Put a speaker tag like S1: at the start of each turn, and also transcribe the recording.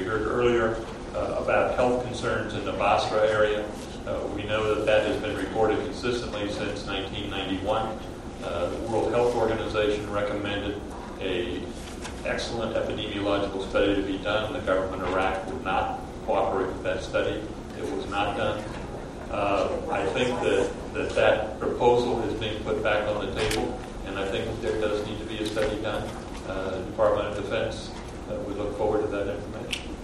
S1: heard earlier about health concerns in the Basra area. We know that has been reported consistently since 1991. The World Health Organization recommended an excellent epidemiological study to be done. The government of Iraq would not cooperate with that study. It was not done. I think that proposal is being put back on the table, and I think that there does need to be a study done. The Department of Defense, we look forward to that information.